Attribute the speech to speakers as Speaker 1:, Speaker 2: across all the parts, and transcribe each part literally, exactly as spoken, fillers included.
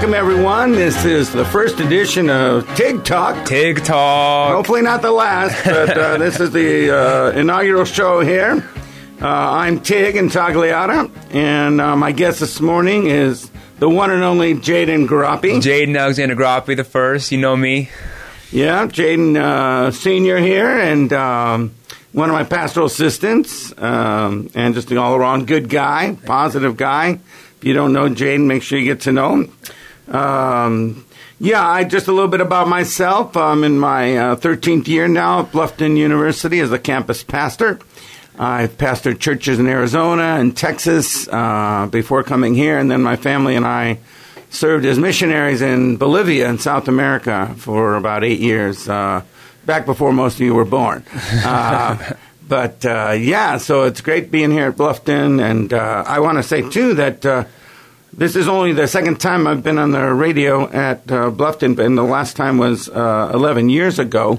Speaker 1: Welcome, everyone. This is the first edition of Tig Talk.
Speaker 2: Tig Talk.
Speaker 1: Hopefully not the last, but uh, this is the uh, inaugural show here. Uh, I'm Tig Intagliata, and uh, my guest this morning is the one and only Jaden Grappi.
Speaker 2: Jaden Alexander Grappi the first. You know me.
Speaker 1: Yeah, Jaden uh, Senior here, and um, one of my pastoral assistants, um, and just an all-around good guy, positive guy. If you don't know Jaden, make sure you get to know him. Um, yeah, I just a little bit about myself. I'm in my uh, thirteenth year now at Bluffton University as a campus pastor. I've pastored churches in Arizona and Texas uh, before coming here, and then my family and I served as missionaries in Bolivia in South America for about eight years, uh, back before most of you were born. Uh, but, uh, yeah, so it's great being here at Bluffton, and uh, I want to say, too, that uh, this is only the second time I've been on the radio at uh, Bluffton, and the last time was uh, eleven years ago,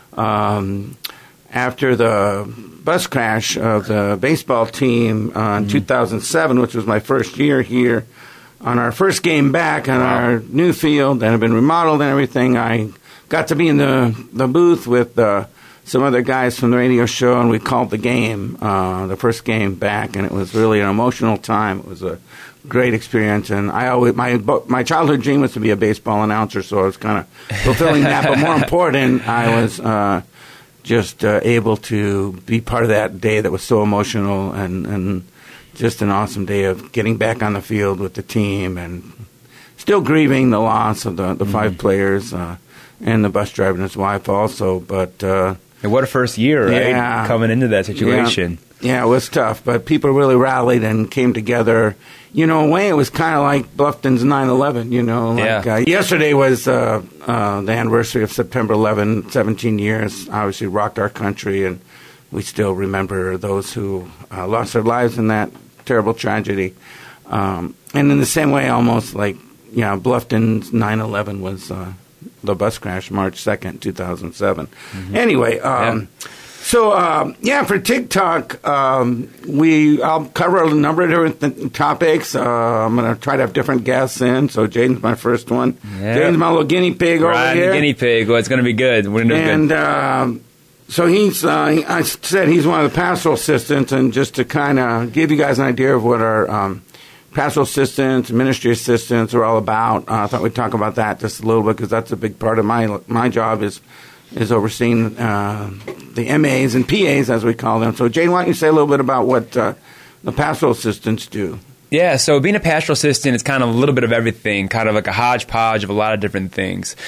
Speaker 1: um, after the bus crash of the baseball team uh, in mm-hmm. two thousand seven, which was my first year here. On our first game back on wow. our new field that had been remodeled and everything, I got to be in the, the booth with uh, some other guys from the radio show, and we called the game, uh, the first game back, and it was really an emotional time. It was a great experience, and I always my my childhood dream was to be a baseball announcer, so I was kind of fulfilling that. But more important, I was uh, just uh, able to be part of that day that was so emotional and and. Just an awesome day of getting back on the field with the team and still grieving the loss of the, the mm-hmm. five players uh, and the bus driver and his wife also. But uh,
Speaker 2: and what a first year, right?
Speaker 1: Yeah,
Speaker 2: coming into that situation.
Speaker 1: Yeah, yeah, it was tough, but people really rallied and came together. You know, in a way, it was kind of like Bluffton's nine eleven, you know. Like,
Speaker 2: yeah.
Speaker 1: uh, yesterday was uh, uh, the anniversary of September eleventh, seventeen years, obviously rocked our country, and we still remember those who uh, lost their lives in that terrible tragedy. Um, and in the same way, almost like, you know, Bluffton's nine eleven was uh, the bus crash, March second, two thousand seven. Mm-hmm. Anyway, um, yeah. so, um, yeah, for TikTok, um, we, I'll cover a number of different th- topics. Uh, I'm going to try to have different guests in. So Jaden's my first one. Yeah. Jaden's my little guinea pig
Speaker 2: right,
Speaker 1: over here.
Speaker 2: guinea pig. Well, it's going to be good. We're going to do
Speaker 1: and,
Speaker 2: good.
Speaker 1: Um, So he's, uh, he, I said he's one of the pastoral assistants, and just to kind of give you guys an idea of what our um, pastoral assistants, ministry assistants are all about, uh, I thought we'd talk about that just a little bit, because that's a big part of my my job is is overseeing uh, the M As and P As, as we call them. So, Jane, why don't you say a little bit about what uh, the pastoral assistants do?
Speaker 2: Yeah, so being a pastoral assistant is kind of a little bit of everything, kind of like a hodgepodge of a lot of different things.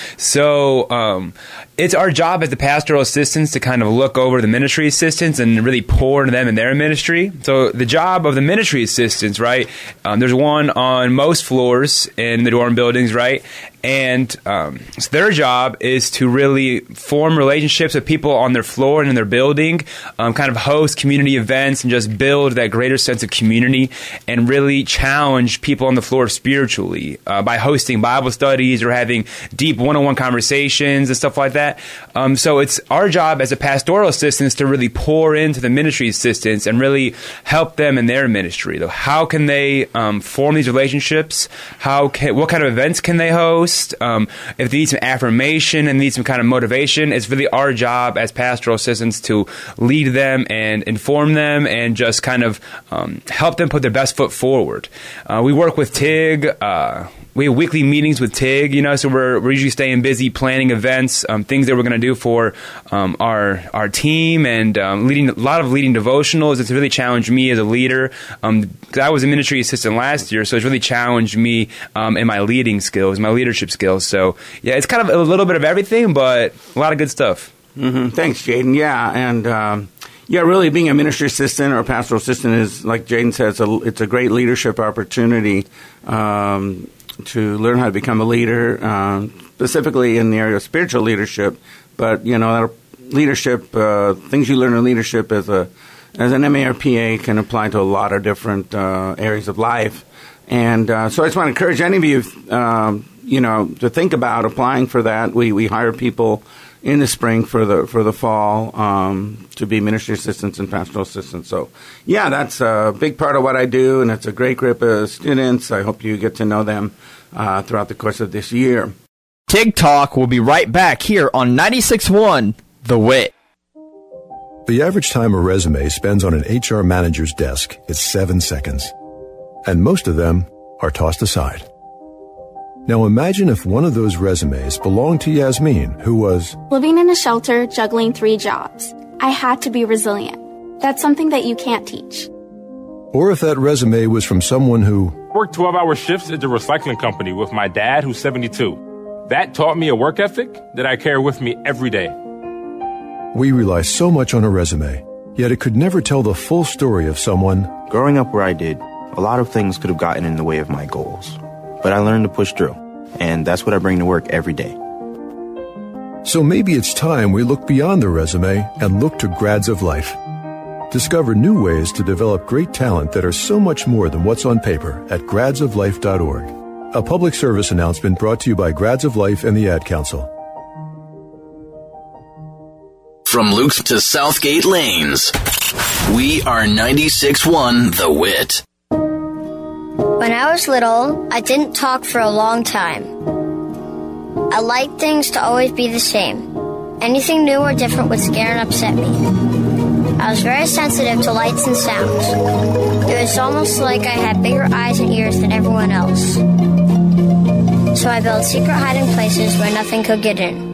Speaker 2: So um, it's our job as the pastoral assistants to kind of look over the ministry assistants and really pour into them in their ministry. So the job of the ministry assistants, right, um, there's one on most floors in the dorm buildings, right? And um, so their job is to really form relationships with people on their floor and in their building, um, kind of host community events and just build that greater sense of community and really challenge people on the floor spiritually uh, by hosting Bible studies or having deep one-on-one conversations and stuff like that. Um, so it's our job as a pastoral assistants to really pour into the ministry assistants and really help them in their ministry. How can they um, form these relationships? How can, what kind of events can they host? Um, if they need some affirmation and need some kind of motivation, it's really our job as pastoral assistants to lead them and inform them and just kind of um, help them put their best foot forward. Uh, we work with TIG. Uh, we have weekly meetings with TIG, you know, so we're, we're usually staying busy planning events, um, things that we're going to do for um, our our team and um, leading a lot of leading devotionals. It's really challenged me as a leader. Um, 'cause I was a ministry assistant last year, so it's really challenged me um, in my leading skills, my leadership skills. So, yeah, it's kind of a little bit of everything, but a lot of good stuff.
Speaker 1: Mm-hmm. Thanks, Jaden. Yeah, and... Um Yeah, really, being a ministry assistant or a pastoral assistant is, like Jaden said, it's a, it's a great leadership opportunity um, to learn how to become a leader, um, specifically in the area of spiritual leadership. But, you know, leadership, uh, things you learn in leadership as a as an M A or P A can apply to a lot of different uh, areas of life. And uh, so I just want to encourage any of you, um, you know, to think about applying for that. We, we hire people in the spring for the for the fall um, to be ministry assistants and pastoral assistants. So, yeah, that's a big part of what I do, and it's a great group of students. I hope you get to know them uh, throughout the course of this year.
Speaker 3: TIG Talk will be right back here on ninety-six point one The Wit.
Speaker 4: The average time a resume spends on an H R manager's desk is seven seconds, and most of them are tossed aside. Now imagine if one of those resumes belonged to Yasmin, who was
Speaker 5: living in a shelter, juggling three jobs. I had to be resilient. That's something that you can't teach.
Speaker 4: Or if that resume was from someone who
Speaker 6: worked twelve-hour shifts at the recycling company with my dad, who's seventy-two. That taught me a work ethic that I carry with me every day.
Speaker 4: We rely so much on a resume, yet it could never tell the full story of someone.
Speaker 7: Growing up where I did, a lot of things could have gotten in the way of my goals. But I learned to push through, and that's what I bring to work every day.
Speaker 4: So maybe it's time we look beyond the resume and look to Grads of Life. Discover new ways to develop great talent that are so much more than what's on paper at grads of life dot org. A public service announcement brought to you by Grads of Life and the Ad Council.
Speaker 8: From Luke to Southgate Lanes, we are ninety-six point one The Wit.
Speaker 9: When I was little, I didn't talk for a long time. I liked things to always be the same. Anything new or different would scare and upset me. I was very sensitive to lights and sounds. It was almost like I had bigger eyes and ears than everyone else. So I built secret hiding places where nothing could get in.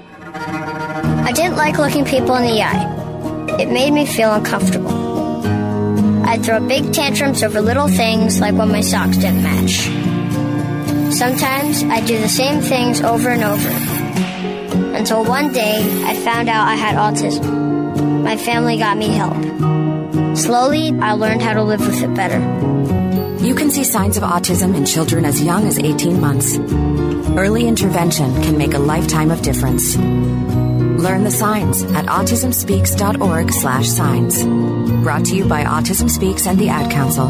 Speaker 9: I didn't like looking people in the eye. It made me feel uncomfortable. I'd throw big tantrums over little things like when my socks didn't match. Sometimes I'd do the same things over and over. Until one day, I found out I had autism. My family got me help. Slowly, I learned how to live with it better.
Speaker 10: You can see signs of autism in children as young as eighteen months. Early intervention can make a lifetime of difference. Learn the signs at autism speaks dot org slash signs. Brought to you by Autism Speaks and the Ad Council.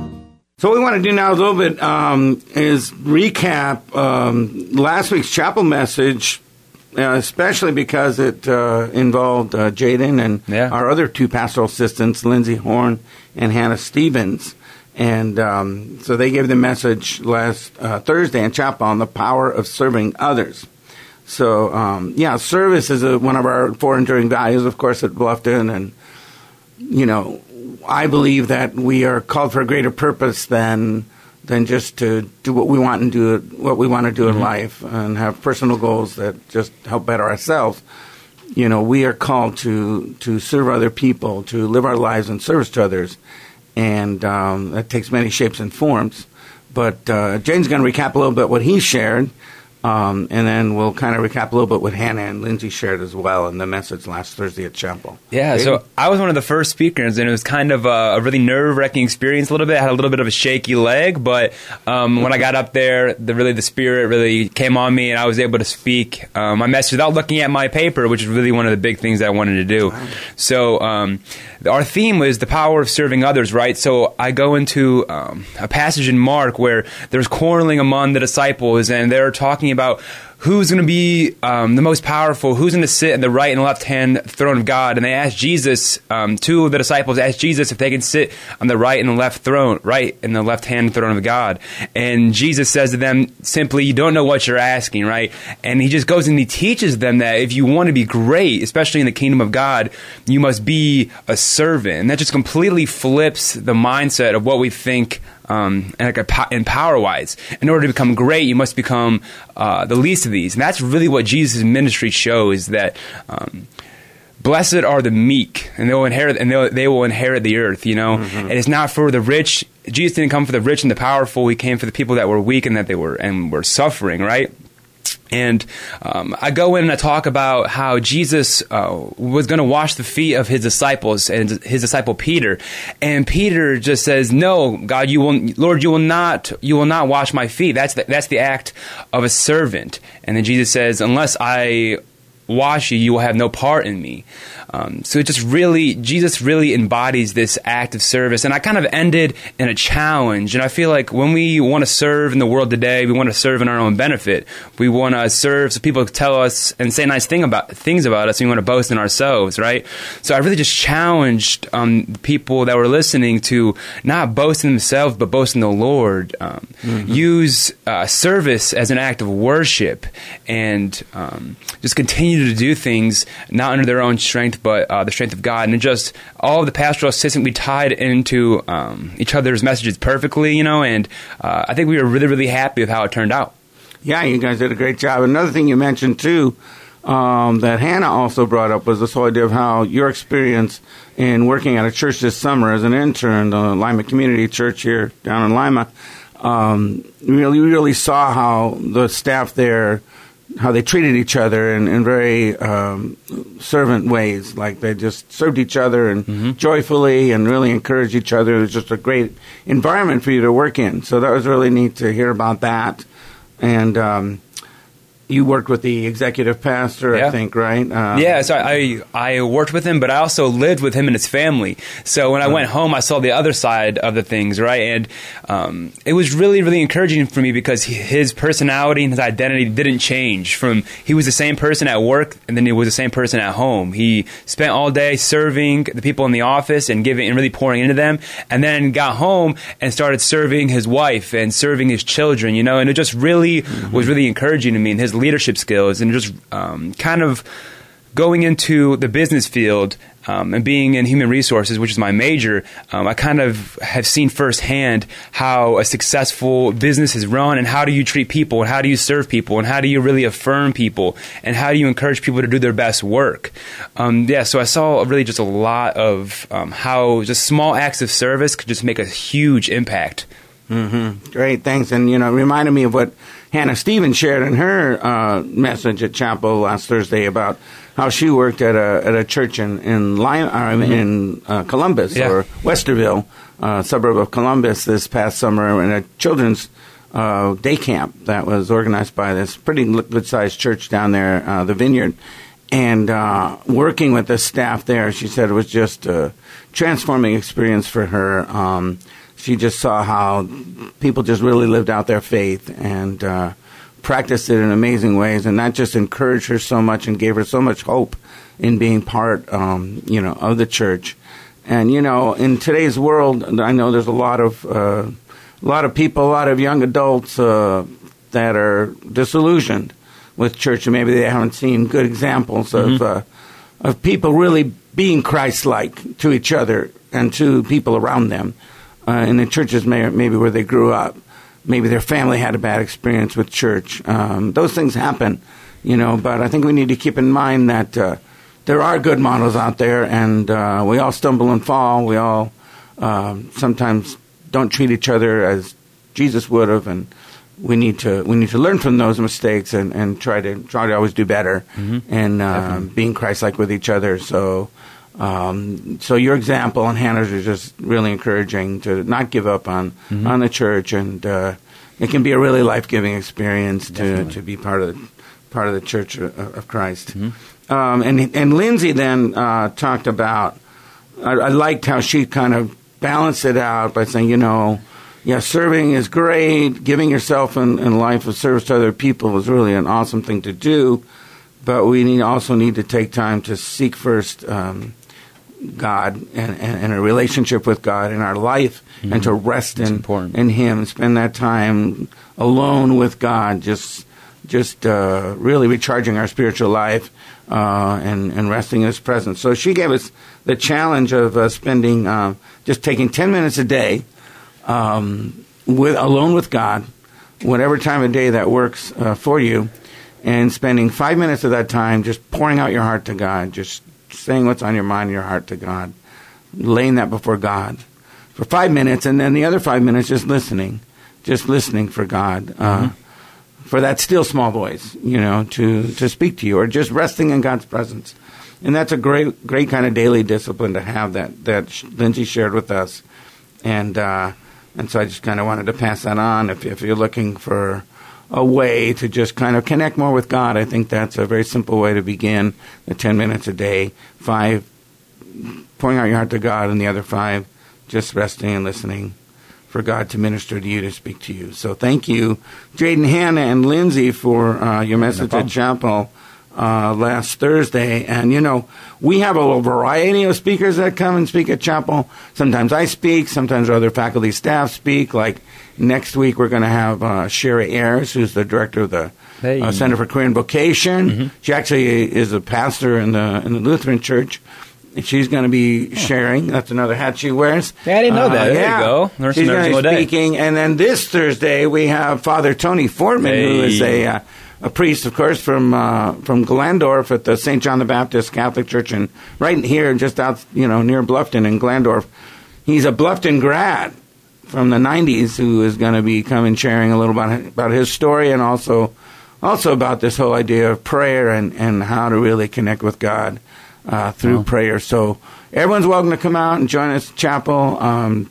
Speaker 1: So what we want to do now a little bit um, is recap um, last week's chapel message, uh, especially because it uh, involved uh, Jaden and
Speaker 2: yeah.
Speaker 1: our other two pastoral assistants, Lindsay Horn and Hannah Stevens. And um, so they gave the message last uh, Thursday in chapel on the power of serving others. So, um, yeah, service is a, one of our four enduring values, of course, at Bluffton. And, you know, I believe that we are called for a greater purpose than than just to do what we want and do what we want to do mm-hmm. in life and have personal goals that just help better ourselves. You know, we are called to, to serve other people, to live our lives in service to others. And um, that takes many shapes and forms. But uh, Jane's going to recap a little bit what he shared. Um, and then we'll kind of recap a little bit what Hannah and Lindsay shared as well in the message last Thursday at chapel.
Speaker 2: Yeah,
Speaker 1: okay?
Speaker 2: So I was one of the first speakers, and it was kind of a, a really nerve-wracking experience a little bit. I had a little bit of a shaky leg, but um, when I got up there, the really the spirit really came on me, and I was able to speak um, my message without looking at my paper, which is really one of the big things that I wanted to do. Wow. So um, our theme was the power of serving others, right? So I go into um, a passage in Mark where there's quarreling among the disciples, and they're talking about who's going to be um, the most powerful, who's going to sit in the right and left hand throne of God. And they asked Jesus, um, two of the disciples asked Jesus if they can sit on the right and the left throne, right and the left hand throne of God. And Jesus says to them simply, you don't know what you're asking, right? And he just goes and he teaches them that if you want to be great, especially in the kingdom of God, you must be a servant. And that just completely flips the mindset of what we think Um, and like in power-wise. In order to become great, you must become uh, the least of these. And that's really what Jesus' ministry shows, that um, blessed are the meek, and they will inherit, and they'll, they will inherit the earth, you know. Mm-hmm. And it's not for the rich. Jesus didn't come for the rich and the powerful. He came for the people that were weak and that they were and were suffering, right? And um, I go in and I talk about how Jesus uh, was going to wash the feet of his disciples and his disciple Peter, and Peter just says, "No, God, you will, Lord, you will not, you will not wash my feet. That's the, that's the act of a servant." And then Jesus says, "Unless I wash you, you will have no part in me. Um, so it just really, Jesus really embodies this act of service. And I kind of ended in a challenge. And I feel like when we want to serve in the world today, we want to serve in our own benefit. We want to serve so people tell us and say nice thing about things about us. And we want to boast in ourselves, right? So I really just challenged um, people that were listening to not boast in themselves, but boast in the Lord. Um, mm-hmm. Use uh, service as an act of worship, and um, just continue to do things not under their own strength, but uh, the strength of God. And just all of the pastoral assistants, we tied into um, each other's messages perfectly, you know, and uh, I think we were really, really happy with how it turned out.
Speaker 1: Yeah, you guys did a great job. Another thing you mentioned, too, um, that Hannah also brought up was this whole idea of how your experience in working at a church this summer as an intern, the Lima Community Church here down in Lima, um, really, really saw how the staff there, how they treated each other in, in very um, servant ways. Like they just served each other and mm-hmm. joyfully and really encouraged each other. It was just a great environment for you to work in. So that was really neat to hear about that. And um, you worked with the executive pastor,
Speaker 2: yeah.
Speaker 1: I think, right? Um,
Speaker 2: yeah, so I I worked with him, but I also lived with him and his family. So when I went home, I saw the other side of the things, right? And um, it was really, really encouraging for me because he, his personality and his identity didn't change. From he was the same person at work, and then he was the same person at home. He spent all day serving the people in the office and giving and really pouring into them, and then got home and started serving his wife and serving his children, you know. And it just really mm-hmm. was really encouraging to me, and his leadership skills, and just um, kind of going into the business field um, and being in human resources, which is my major. um, I kind of have seen firsthand how a successful business is run, and how do you treat people, and how do you serve people, and how do you really affirm people, and how do you encourage people to do their best work. Um, yeah, so I saw really just a lot of um, how just small acts of service could just make a huge impact.
Speaker 1: Mm-hmm. Great, thanks. And, you know, it reminded me of what Hannah Stevens shared in her uh, message at chapel last Thursday about how she worked at a at a church in in, Lime, uh, mm-hmm. in uh, Columbus yeah. or Westerville, uh, suburb of Columbus, this past summer in a children's uh, day camp that was organized by this pretty good-sized church down there, uh, the Vineyard. And uh, working with the staff there, she said it was just a transforming experience for her. Um, she just saw how people just really lived out their faith and uh, practiced it in amazing ways, and that just encouraged her so much and gave her so much hope in being part, um, you know, of the church. And you know, in today's world, I know there's a lot of uh, a lot of people, a lot of young adults uh, that are disillusioned with church, and maybe they haven't seen good examples mm-hmm. of uh, of people really being Christ-like to each other and to people around them. Uh, in the churches may, maybe where they grew up, maybe their family had a bad experience with church. Um, those things happen, you know. But I think we need to keep in mind that uh, there are good models out there, and uh, we all stumble and fall. We all um, sometimes don't treat each other as Jesus would have, and we need to we need to learn from those mistakes and, and try to try to always do better mm-hmm. and uh, being Christ-like with each other. So. Um, so your example and Hannah's is just really encouraging to not give up on, mm-hmm. on the church, and uh, it can be a really life-giving experience to, to be part of the, part of the Church of, of Christ. Mm-hmm. Um, and and Lindsay then uh, talked about. I, I liked how she kind of balanced it out by saying, you know, yeah, serving is great, giving yourself in, in life of service to other people is really an awesome thing to do, but we need also need to take time to seek first. Um, God and, and, and a relationship with God in our life, mm-hmm. and to rest in, in Him, spend that time alone with God, just just uh, really recharging our spiritual life uh, and, and resting in His presence. So she gave us the challenge of uh, spending, uh, just taking ten minutes a day um, with alone with God, whatever time of day that works uh, for you, and spending five minutes of that time just pouring out your heart to God, just saying what's on your mind and your heart to God, laying that before God for five minutes, and then the other five minutes just listening, just listening for God, mm-hmm. uh, for that still small voice, you know, to, to speak to you, or just resting in God's presence. And that's a great, great kind of daily discipline to have that, that Lindsay shared with us. And, uh, and so I just kind of wanted to pass that on. If, if you're looking for a way to just kind of connect more with God. I think that's a very simple way to begin the ten minutes a day, five pouring out your heart to God, and the other five just resting and listening for God to minister to you, to speak to you. So thank you, Jaden, Hannah, and Lindsay, for uh, your message at chapel uh, last Thursday. And, you know, we have a variety of speakers that come and speak at chapel. Sometimes I speak. Sometimes other faculty staff speak. Like next week, we're going to have uh, Sherry Ayers, who's the director of the hey. uh, Center for Career and Vocation. Mm-hmm. She actually is a pastor in the in the Lutheran Church. She's going to be sharing. That's another hat she wears.
Speaker 2: Yeah, I didn't know
Speaker 1: uh,
Speaker 2: that. There
Speaker 1: yeah.
Speaker 2: you go. Learn
Speaker 1: She's going to be
Speaker 2: day.
Speaker 1: speaking. And then this Thursday, we have Father Tony Fortman, hey. who is a uh, a priest, of course, from uh, from Glandorf at the Saint John the Baptist Catholic Church, and right here, just out, you know, near Bluffton in Glandorf. He's a Bluffton grad from the nineties who is going to be coming sharing a little about about his story, and also also about this whole idea of prayer and, and how to really connect with God Uh, through oh. prayer. So everyone's welcome to come out and join us at chapel um,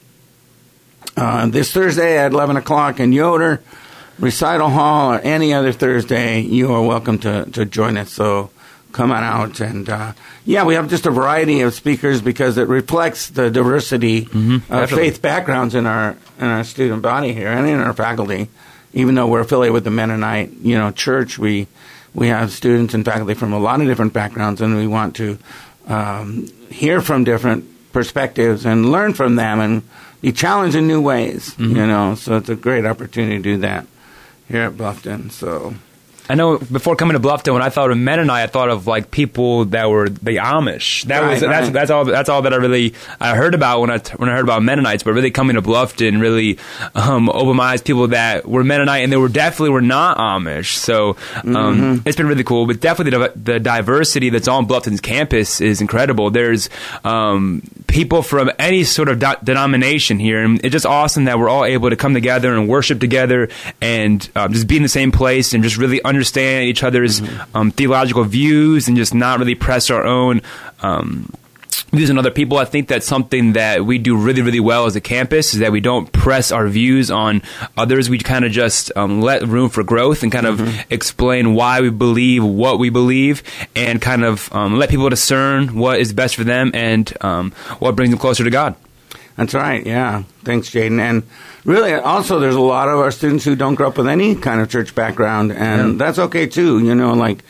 Speaker 1: uh, this Thursday at eleven o'clock in Yoder Recital Hall, or any other Thursday. You are welcome to, to join us. So come on out. And uh, yeah, we have just a variety of speakers because it reflects the diversity mm-hmm. of faith backgrounds in our in our student body here and in our faculty. Even though we're affiliated with the Mennonite, you know, church, we We have students and faculty from a lot of different backgrounds, and we want to um, hear from different perspectives and learn from them and be challenged in new ways, mm-hmm. you know. So it's a great opportunity to do that here at Bluffton. So
Speaker 2: I know before coming to Bluffton, when I thought of Mennonite, I thought of like people that were the Amish. That
Speaker 1: right,
Speaker 2: was
Speaker 1: right.
Speaker 2: that's that's all that's all that I really I heard about when I when I heard about Mennonites. But really coming to Bluffton really um, opened my eyes. People that were Mennonite and they were definitely were not Amish. So um, mm-hmm. it's been really cool. But definitely the, the diversity that's on Bluffton's campus is incredible. There's um, people from any sort of do- denomination here, and it's just awesome that we're all able to come together and worship together and um, just be in the same place and just really understand understand each other's mm-hmm. um, theological views and just not really press our own um, views on other people. I think that's something that we do really, really well as a campus, is that we don't press our views on others. We kind of just um, let room for growth and kind mm-hmm. of explain why we believe what we believe and kind of um, let people discern what is best for them and um, what brings them closer to God.
Speaker 1: That's right, yeah. Thanks, Jaden. And really, also, there's a lot of our students who don't grow up with any kind of church background, and yeah. that's okay, too. You know, like,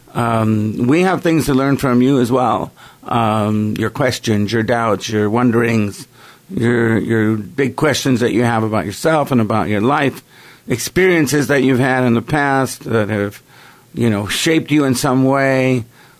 Speaker 1: um, we have things to learn from you as well. Um, your questions, your doubts, your wonderings, your your big questions that you have about yourself and about your life, experiences that you've had in the past that have, you know, shaped you in some way.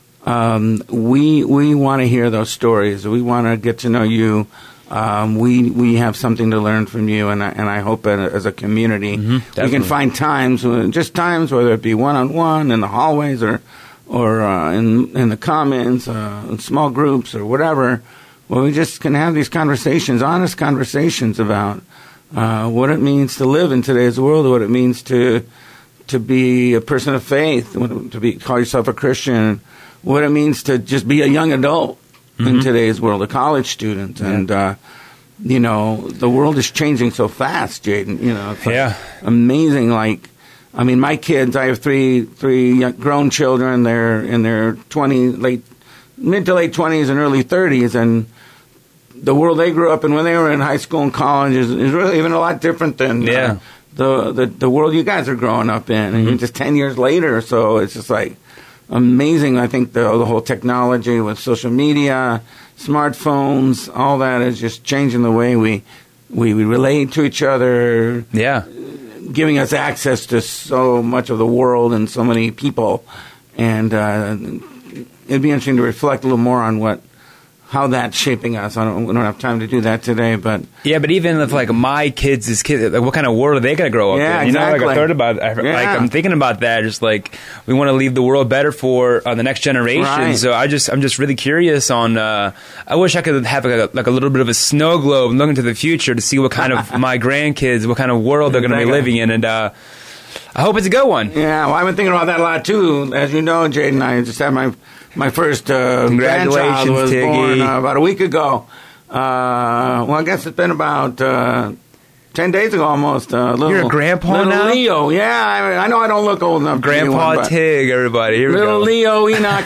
Speaker 1: Um, we we want to hear those stories. We want to get to know you. Um, we we have something to learn from you, and I, and I hope as a community mm-hmm, we can find times, just times, whether it be one on one in the hallways or or uh, in in the comments, uh, in small groups or whatever, where we just can have these conversations, honest conversations about uh, what it means to live in today's world, what it means to to be a person of faith, to be call yourself a Christian, what it means to just be a young adult. Mm-hmm. In today's world, a college student, yeah. and uh, you know, the world is changing so fast, Jaden. You know, it's like
Speaker 2: yeah,
Speaker 1: amazing. Like, I mean, my kids. I have three three young, grown children. They're in their twenty, late, mid to late twenties and early thirties, and the world they grew up in when they were in high school and college is, is really even a lot different than
Speaker 2: yeah.
Speaker 1: uh, the, the the world you guys are growing up in. Mm-hmm. And just ten years later, so it's just like. Amazing. I think the, the whole technology with social media, smartphones, all that is just changing the way we we, we relate to each other.
Speaker 2: Yeah.
Speaker 1: Giving us access to so much of the world and so many people. And uh, it'd be interesting to reflect a little more on what how that's shaping us. I don't, we don't have time to do that today, but
Speaker 2: yeah. But even if like my kids, is kids, like, what kind of world are they going to grow up
Speaker 1: yeah,
Speaker 2: in? You
Speaker 1: exactly.
Speaker 2: know, like I thought about, I,
Speaker 1: yeah.
Speaker 2: like I'm thinking about that. Just like we want to leave the world better for uh, the next generation.
Speaker 1: Right.
Speaker 2: So I just, I'm just really curious on. Uh, I wish I could have like a, like a little bit of a snow globe and look into the future to see what kind of my grandkids, what kind of world they're going to be living in, and. Uh, I hope it's a good one.
Speaker 1: Yeah, well, I've been thinking about that a lot too. As you know, Jaden, I just had my my first uh, grandchild was
Speaker 2: Tiggy.
Speaker 1: born uh, about a week ago. Uh, well, I guess it's been about uh, ten days ago almost. Uh, little,
Speaker 2: You're a grandpa
Speaker 1: little
Speaker 2: now?
Speaker 1: Leo, yeah. I, I know I don't look old enough.
Speaker 2: Grandpa
Speaker 1: anyone,
Speaker 2: Tig, everybody. Here we
Speaker 1: little
Speaker 2: go.
Speaker 1: Leo Enoch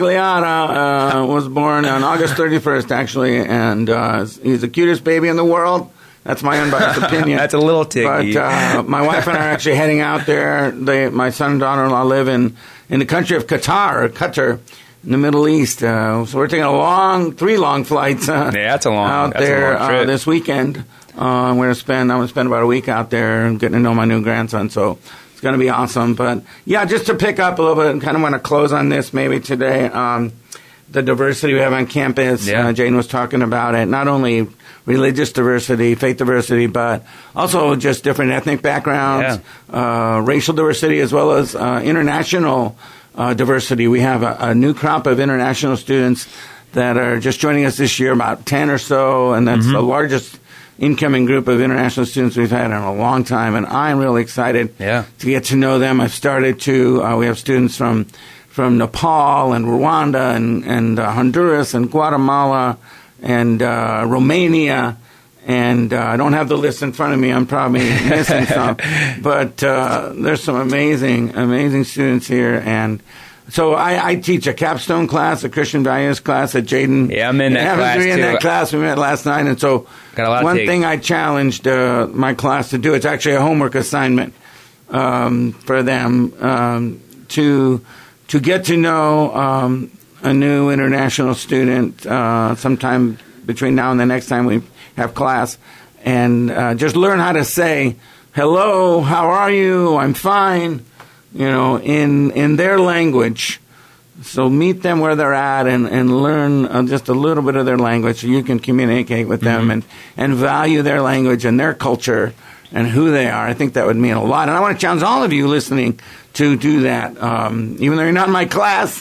Speaker 1: Intagliata uh, was born on August thirty-first, actually, and uh, he's the cutest baby in the world. That's my unbiased opinion.
Speaker 2: That's a little Tiggy.
Speaker 1: But uh, my wife and I are actually heading out there. They, my son and daughter-in-law live in, in the country of Qatar, or Qatar, in the Middle East. Uh, so we're taking a long, three long flights uh,
Speaker 2: yeah, that's a long,
Speaker 1: out
Speaker 2: that's
Speaker 1: there
Speaker 2: a long trip.
Speaker 1: Uh, this weekend. Uh, I'm going to spend. I'm going to spend about a week out there and getting to know my new grandson. So it's going to be awesome. But yeah, just to pick up a little bit and kind of want to close on this maybe today. Um, the diversity we have on campus.
Speaker 2: Yeah.
Speaker 1: Uh, Jane was talking about it. Not only religious diversity, faith diversity, but also just different ethnic backgrounds, yeah. uh, racial diversity, as well as uh, international uh, diversity. We have a, a new crop of international students that are just joining us this year, about ten or so, and that's mm-hmm. the largest incoming group of international students we've had in a long time, and I'm really excited
Speaker 2: yeah.
Speaker 1: to get to know them. I've started to, uh, we have students from from Nepal and Rwanda and, and uh, Honduras and Guatemala and uh, Romania, and uh, I don't have the list in front of me. I'm probably missing some, but uh, there's some amazing, amazing students here, and so I, I teach a capstone class, a Christian values class at Jaden.
Speaker 2: Yeah, I'm in that
Speaker 1: Happens
Speaker 2: class
Speaker 1: to be in
Speaker 2: too.
Speaker 1: that class. We met last night, and so one
Speaker 2: take.
Speaker 1: thing I challenged uh, my class to do, it's actually a homework assignment um, for them um, to to get to know um, a new international student uh, sometime between now and the next time we have class, and uh, just learn how to say, hello, how are you, I'm fine, you know, in in their language. So meet them where they're at and, and learn uh, just a little bit of their language so you can communicate with them mm-hmm. and, and value their language and their culture and who they are. I think that would mean a lot. And I want to challenge all of you listening to do that. Um, even though you're not in my class,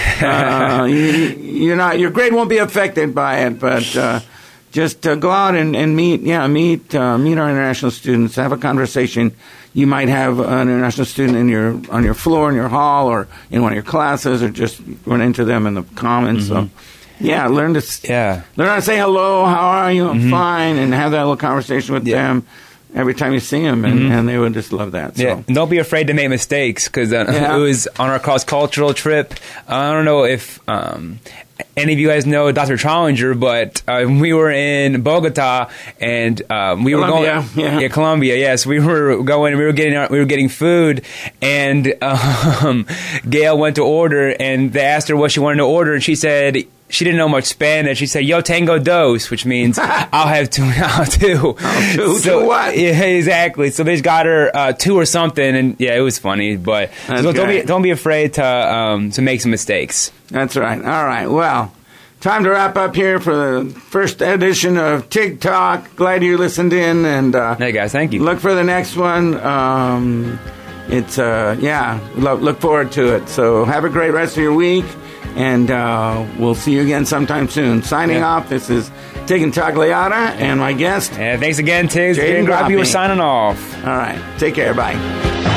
Speaker 1: uh, you, you're not, your grade won't be affected by it, but uh, just uh, go out and, and meet, yeah, meet uh, meet our international students, have a conversation. You might have an international student in your on your floor, in your hall, or in one of your classes, or just run into them in the commons. Mm-hmm. So, yeah, learn to
Speaker 2: yeah.
Speaker 1: learn how to say hello, how are you, I'm
Speaker 2: mm-hmm.
Speaker 1: fine, and have that little conversation with yeah. them every time you see them, and, mm-hmm. and they would just love that. So.
Speaker 2: Yeah, and don't be afraid to make mistakes, because uh,
Speaker 1: yeah.
Speaker 2: it was on our cross-cultural trip. I don't know if um, any of you guys know Doctor Trollinger, but uh, we were in Bogota, and um, we
Speaker 1: Colombia,
Speaker 2: were going,
Speaker 1: yeah.
Speaker 2: yeah, Colombia, yes, we were going, we were getting, we were getting food, and um, Gail went to order, and they asked her what she wanted to order, and she said. She didn't know much Spanish. She said, "Yo tengo dos," which means I'll have two. I'll two.
Speaker 1: Oh, two,
Speaker 2: so,
Speaker 1: two what?
Speaker 2: Yeah, exactly. So they just got her uh, two or something, and yeah, it was funny. But so don't be don't be afraid to um, to make some mistakes.
Speaker 1: That's right. All right. Well, time to wrap up here for the first edition of Tig Talk. Glad you listened in, and uh,
Speaker 2: hey guys, thank you.
Speaker 1: Look for the next one. Um, it's uh, yeah, look, look forward to it. So have a great rest of your week. And uh, we'll see you again sometime soon. Signing yeah. off, this is Tig Intagliata and my guest.
Speaker 2: Yeah, thanks again, Tig.
Speaker 1: Jaden
Speaker 2: Grab you
Speaker 1: Groppe.
Speaker 2: were signing off.
Speaker 1: All right. Take care. Bye.